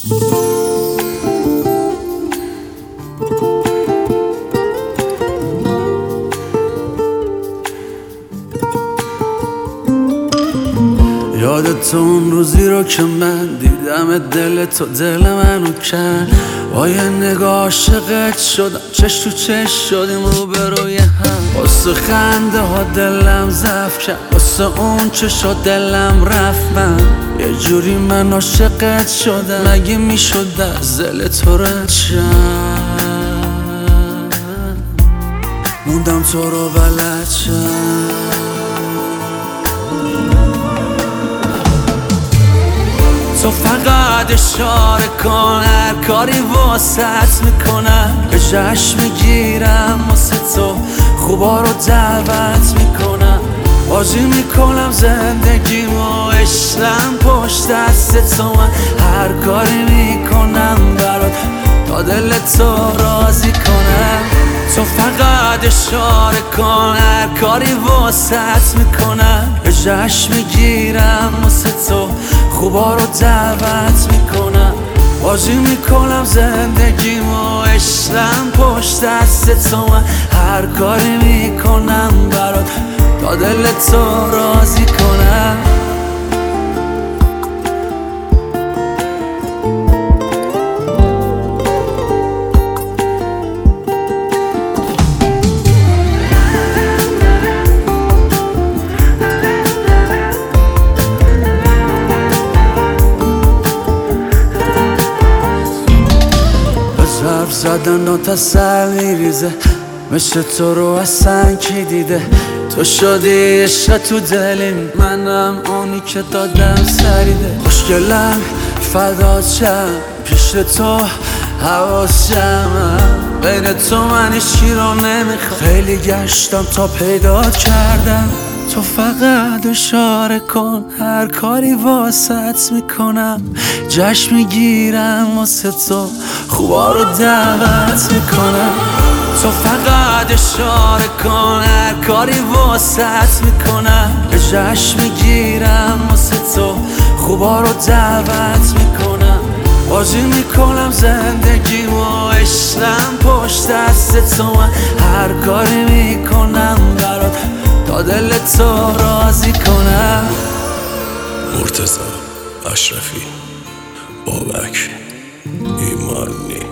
یادت اون روزی رو که من دیدم دل تو دل منو کن، با یه نگاه عاشقت شدم، چش تو چش شدیم رو به روی هم. واسه خنده ها دلم ضعف کرد، واسه اون چشا دلم رفت. من یه جوری من عاشقت شدم، مگه میشد از دل تو رد شم؟ موندم تو رو بلد شم. تو فقط اشاره کن، هر کاری واسط میکنم، به جشن میگیرم واسه تو، خوبا رو دعوت میکنم، بازی میکنم زندگیمو، عشقم پشت دست تو. من هر کاری میکنم برات تا دل تو راضی کنم. تو فقط اشاره کن، هر کاری واسط میکنم، به جشن میگیرم واسه تو، خوبا رو دعوت میکنم، بازی میکنم زندگیمو، عشقم پشت دست تو. من هر کاری میکنم برات تا دل تو راضی کنم. حرف زدن و تسلی ریزه، مثل تو رو اصلا کی دیده؟ تو شدی عشق تو دلیم، منم اونی که دادم سریده. خوشگلم فدات شم، پیش تو حواس جمعم، بین تو من هیچکی رو نمیخوام، خیلی گشتم تا پیدات کردم. تو فقط اشاره کن، هر کاری واسط میکنم، جشن میگیرم واسه تو، خوبا رو دعوت میکنم. تو فقط اشاره کن، هر کاری واسط میکنم، جشن میگیرم واسه تو، خوبا رو دعوت میکنم، بازی میکنم زندگیمو، عشقم پشت دست تو. من هر کاری میکنم برات تا دل تو راضی کنم. مرتضی اشرفی، بابک ایمانی.